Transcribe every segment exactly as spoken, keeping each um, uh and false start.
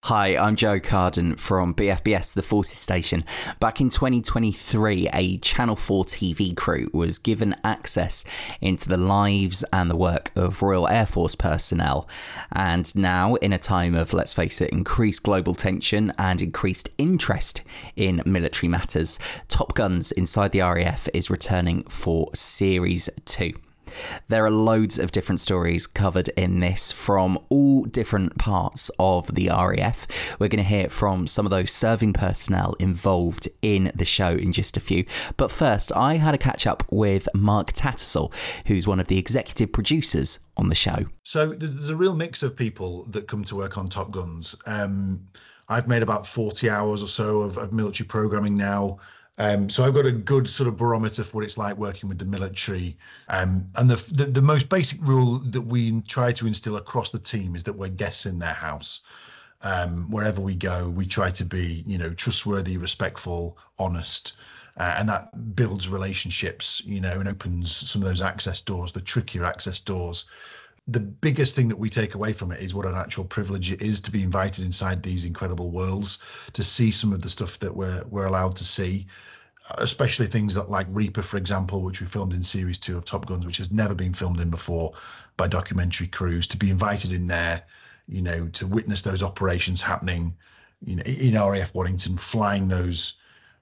Hi, I'm Joe Carden from B F B S, the Forces Station. Back in twenty twenty-three, a Channel four T V crew was given access into the lives and the work of Royal Air Force personnel. And now, in a time of, let's face it, increased global tension and increased interest in military matters, Top Guns Inside the R A F is returning for Series two. There are loads of different stories covered in this from all different parts of the R A F. We're going to hear from some of those serving personnel involved in the show in just a few. But first, I had a catch up with Mark Tattersall, who's one of the executive producers on the show. So there's a real mix of people that come to work on Top Guns. Um, I've made about forty hours or so of, of military programming now. Um, so I've got a good sort of barometer for what it's like working with the military. Um, and the, the the most basic rule that we try to instill across the team is that we're guests in their house. Um, wherever we go, we try to be, you know, trustworthy, respectful, honest. Uh, and that builds relationships, you know, and opens some of those access doors, the trickier access doors. The biggest thing that we take away from it is what an actual privilege it is to be invited inside these incredible worlds, to see some of the stuff that we're we're allowed to see, especially things that like Reaper, for example, which we filmed in series two of Top Guns, which has never been filmed in before by documentary crews. To be invited in there, you know, to witness those operations happening, you know, in R A F Waddington, flying those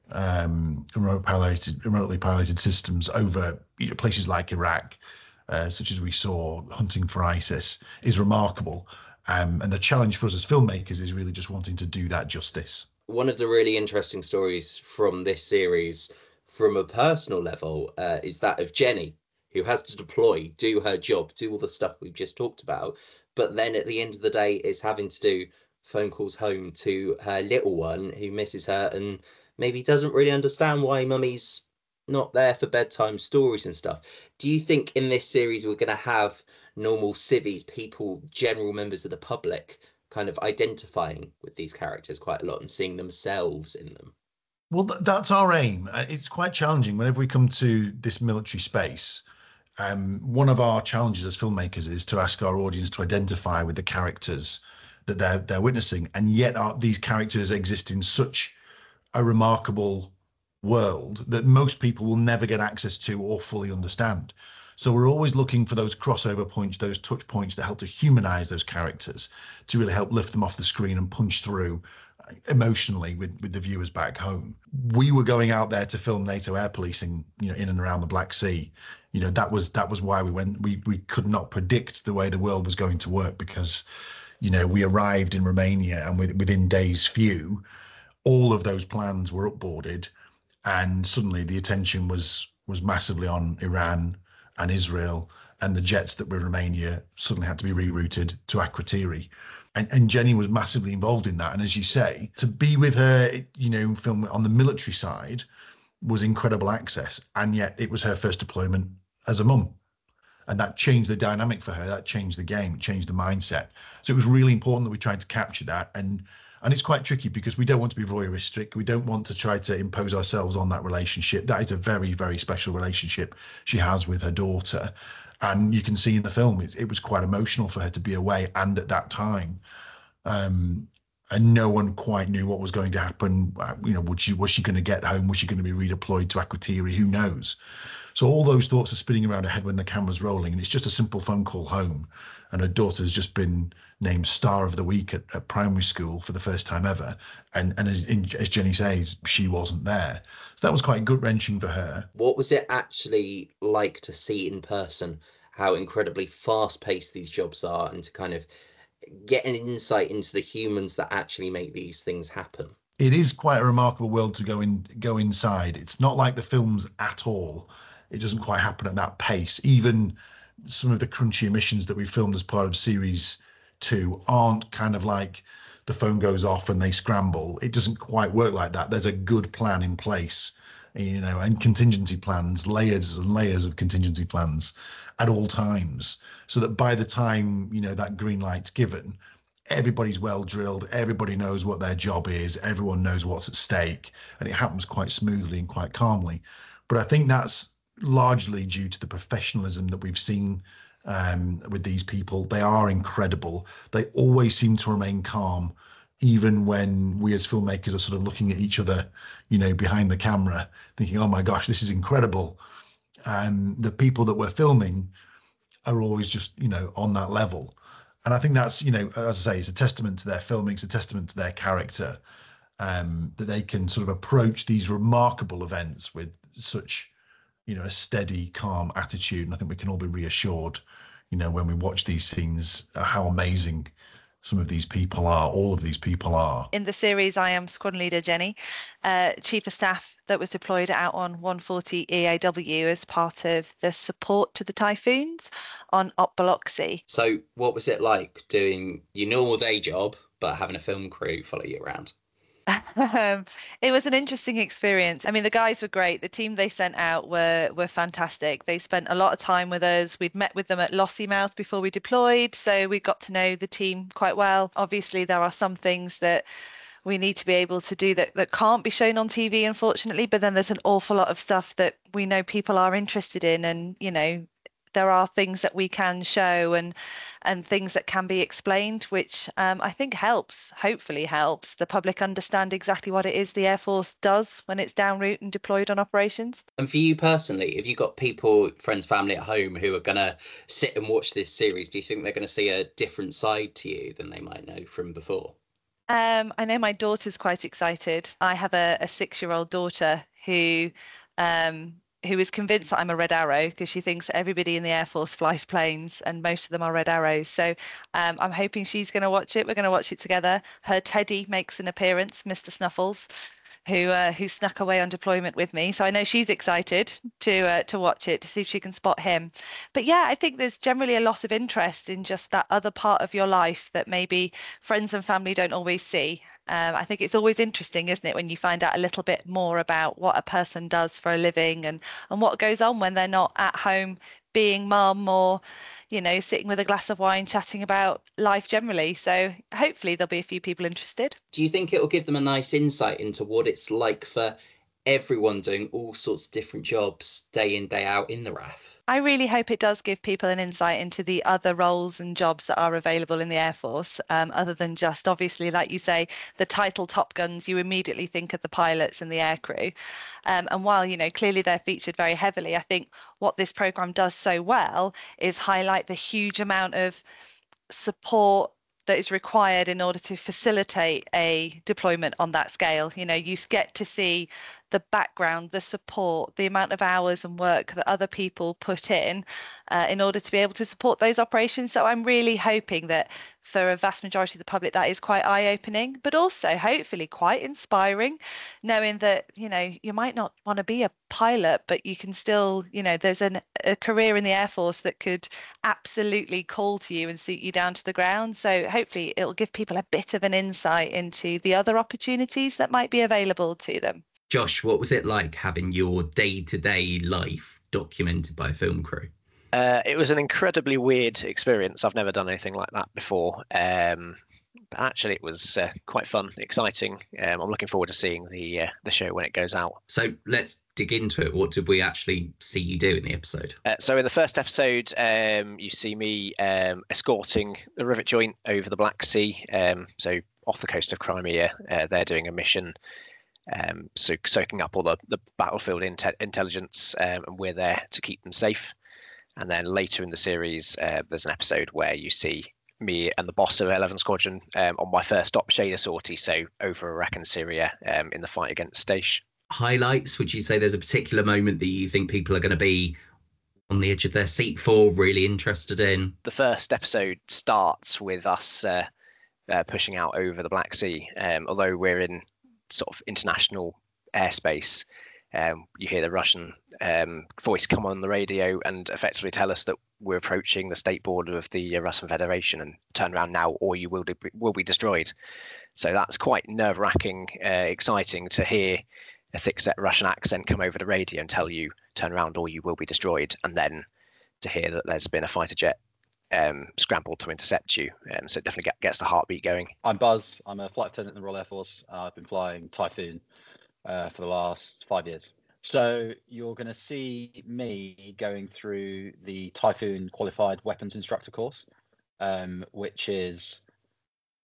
um, remote piloted, remotely piloted systems over, you know, places like Iraq. Uh, such as we saw hunting for ISIS, is remarkable. Um, and the challenge for us as filmmakers is really just wanting to do that justice. One of the really interesting stories from this series, from a personal level, uh, is that of Jenny, who has to deploy, do her job, do all the stuff we've just talked about, but then at the end of the day is having to do phone calls home to her little one who misses her and maybe doesn't really understand why mummy's not there for bedtime stories and stuff. Do you think in this series we're going to have normal civvies, people, general members of the public, kind of identifying with these characters quite a lot and seeing themselves in them? Well, th- that's our aim. It's quite challenging whenever we come to this military space. Um, one of our challenges as filmmakers is to ask our audience to identify with the characters that they're they're witnessing, and yet our, these characters exist in such a remarkable world that most people will never get access to or fully understand. So we're always looking for those crossover points, those touch points that help to humanize those characters, to really help lift them off the screen and punch through emotionally with, with the viewers back home. We were going out there to film NATO air policing, you know, in and around the Black Sea. You know, that was that was why we went. We we could not predict the way the world was going to work because, you know, we arrived in Romania and with, within days few, all of those plans were upboarded. And suddenly the attention was was massively on Iran and Israel, and the jets that were in Romania suddenly had to be rerouted to Akrotiri. And, and Jenny was massively involved in that. And as you say, to be with her, you know, film on the military side was incredible access. And yet it was her first deployment as a mum. And that changed the dynamic for her. That changed the game, it changed the mindset. So it was really important that we tried to capture that. And And it's quite tricky because we don't want to be voyeuristic. We don't want to try to impose ourselves on that relationship. That is a very, very special relationship she has with her daughter. And you can see in the film, it, it was quite emotional for her to be away and at that time. Um, and no one quite knew what was going to happen. You know, would she, was she going to get home? Was she going to be redeployed to Akrotiri? Who knows? So all those thoughts are spinning around her head when the camera's rolling, and it's just a simple phone call home. And her daughter's just been named Star of the Week at, at primary school for the first time ever. And and as, in, as Jenny says, she wasn't there. So that was quite gut-wrenching for her. What was it actually like to see in person how incredibly fast-paced these jobs are, and to kind of get an insight into the humans that actually make these things happen? It is quite a remarkable world to go in go inside. It's not like the films at all. It doesn't quite happen at that pace. Even some of the crunchy missions that we filmed as part of series two aren't kind of like the phone goes off and they scramble. It doesn't quite work like that. There's a good plan in place, you know, and contingency plans, layers and layers of contingency plans at all times, so that by the time, you know, that green light's given, everybody's well drilled, everybody knows what their job is, everyone knows what's at stake, and it happens quite smoothly and quite calmly. But I think that's largely due to the professionalism that we've seen um, with these people. They are incredible. They always seem to remain calm even when we as filmmakers are sort of looking at each other, you know, behind the camera, thinking, oh my gosh, this is incredible. And the people that we're filming are always just, you know, on that level. And I think that's, you know, as I say, it's a testament to their filming, it's a testament to their character, um, that they can sort of approach these remarkable events with such, you know, a steady, calm attitude. And I think we can all be reassured, you know, when we watch these scenes, uh, how amazing some of these people are, all of these people are. In the series, I am Squadron Leader Jenny, uh, Chief of Staff that was deployed out on one forty E A W as part of the support to the Typhoons on Op Biloxi. So what was it like doing your normal day job, but having a film crew follow you around? Um, it was an interesting experience. I mean, the guys were great. The team they sent out were were fantastic. They spent a lot of time with us. We'd met with them at Lossiemouth before we deployed, so we got to know the team quite well. Obviously, there are some things that we need to be able to do that, that can't be shown on T V, unfortunately, but then there's an awful lot of stuff that we know people are interested in, and, you know, there are things that we can show and and things that can be explained, which um, I think helps, hopefully helps the public understand exactly what it is the Air Force does when it's en route and deployed on operations. And for you personally, have you got people, friends, family at home who are going to sit and watch this series? Do you think they're going to see a different side to you than they might know from before? Um, I know my daughter's quite excited. I have a, a six-year-old daughter who um, who is convinced that I'm a Red Arrow because she thinks that everybody in the Air Force flies planes and most of them are Red Arrows. So um, I'm hoping she's going to watch it. We're going to watch it together. Her Teddy makes an appearance, Mister Snuffles, who uh, who snuck away on deployment with me. So I know she's excited to uh, to watch it, to see if she can spot him. But yeah, I think there's generally a lot of interest in just that other part of your life that maybe friends and family don't always see. Um, I think it's always interesting, isn't it, when you find out a little bit more about what a person does for a living and, and what goes on when they're not at home being mum or, you know, sitting with a glass of wine chatting about life generally. So hopefully there'll be a few people interested. Do you think it will give them a nice insight into what it's like for everyone doing all sorts of different jobs day in, day out in the R A F? I really hope it does give people an insight into the other roles and jobs that are available in the Air Force, um, other than just, obviously, like you say, the title Top Guns. You immediately think of the pilots and the aircrew. Um, and while, you know, clearly they're featured very heavily, I think what this programme does so well is highlight the huge amount of support that is required in order to facilitate a deployment on that scale. You know, you get to see the background, the support, the amount of hours and work that other people put in uh, in order to be able to support those operations. So I'm really hoping that for a vast majority of the public, that is quite eye-opening, but also hopefully quite inspiring, knowing that, you know, you might not want to be a pilot, but you can still, you know, there's an, a career in the Air Force that could absolutely call to you and suit you down to the ground. So hopefully it'll give people a bit of an insight into the other opportunities that might be available to them. Josh, what was it like having your day-to-day life documented by a film crew? Uh, it was an incredibly weird experience. I've never done anything like that before. Um, but actually, it was uh, quite fun, exciting. Um, I'm looking forward to seeing the uh, the show when it goes out. So let's dig into it. What did we actually see you do in the episode? Uh, so in the first episode, um, you see me um, escorting the Rivet Joint over the Black Sea. Um, so off the coast of Crimea, uh, they're doing a mission. Um, so soaking up all the, the battlefield inte- intelligence, um, and we're there to keep them safe. And then later in the series, uh, there's an episode where you see me and the boss of eleven Squadron um, on my first op Shader sortie, so over Iraq and Syria um, in the fight against Daesh. Highlights, would you say there's a particular moment that you think people are going to be on the edge of their seat for, really interested in? The first episode starts with us uh, uh, pushing out over the Black Sea. Um, although we're in sort of international airspace, um, you hear the Russian um, voice come on the radio and effectively tell us that we're approaching the state border of the uh, Russian Federation and turn around now or you will, de- will be destroyed. So that's quite nerve-wracking, uh, exciting to hear a thick-set Russian accent come over the radio and tell you turn around or you will be destroyed, and then to hear that there's been a fighter jet um, scrambled to intercept you. Um, so it definitely get, gets the heartbeat going. I'm Buzz. I'm a flight attendant in the Royal Air Force. Uh, I've been flying Typhoon uh, for the last five years. So you're going to see me going through the Typhoon Qualified Weapons Instructor course, um, which is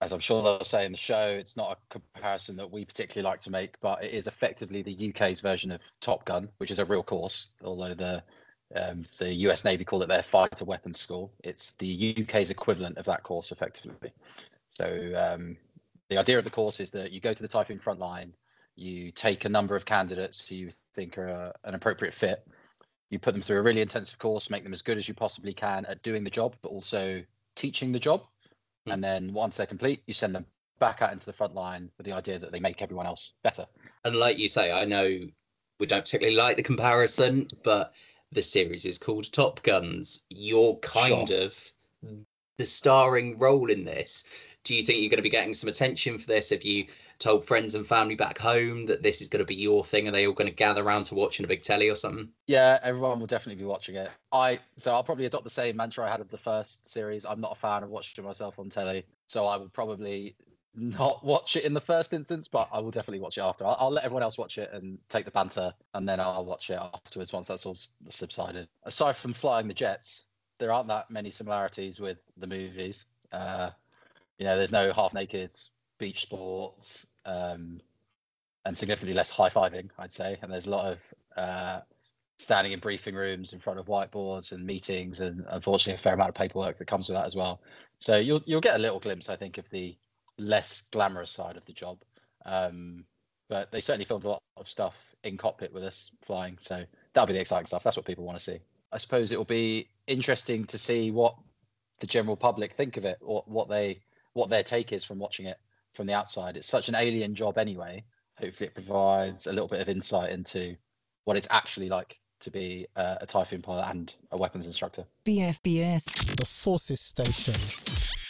as I'm sure they'll say in the show, it's not a comparison that we particularly like to make, but it is effectively the U K's version of Top Gun, which is a real course, although the um, the U S Navy call it their fighter weapons school. It's the U K's equivalent of that course, effectively. So um, the idea of the course is that you go to the Typhoon front line, you take a number of candidates who you think are a, an appropriate fit, you put them through a really intensive course, make them as good as you possibly can at doing the job, but also teaching the job. Mm. And then once they're complete, you send them back out into the front line with the idea that they make everyone else better. And like you say, I know we don't particularly like the comparison, but the series is called Top Guns. You're kind sure. of the starring role in this. Do you think you're going to be getting some attention for this? Have you told friends and family back home that this is going to be your thing? Are they all going to gather around to watch in a big telly or something? Yeah, everyone will definitely be watching it. I so I'll probably adopt the same mantra I had of the first series. I'm not a fan of watching myself on telly, so I will probably not watch it in the first instance, but I will definitely watch it after. I'll, I'll let everyone else watch it and take the banter, and then I'll watch it afterwards once that's all subsided. Aside from flying the jets, there aren't that many similarities with the movies. Uh, you know, there's no half-naked beach sports, um, and significantly less high-fiving, I'd say. And there's a lot of uh, standing in briefing rooms in front of whiteboards and meetings, and unfortunately a fair amount of paperwork that comes with that as well. So you'll you'll get a little glimpse, I think, of the less glamorous side of the job. Um, but they certainly filmed a lot of stuff in cockpit with us flying. So that'll be the exciting stuff. That's what people want to see. I suppose it will be interesting to see what the general public think of it, or what they what their take is from watching it from the outside. It's such an alien job anyway. Hopefully it provides a little bit of insight into what it's actually like to be uh, a Typhoon pilot and a weapons instructor. B F B S, the Forces Station.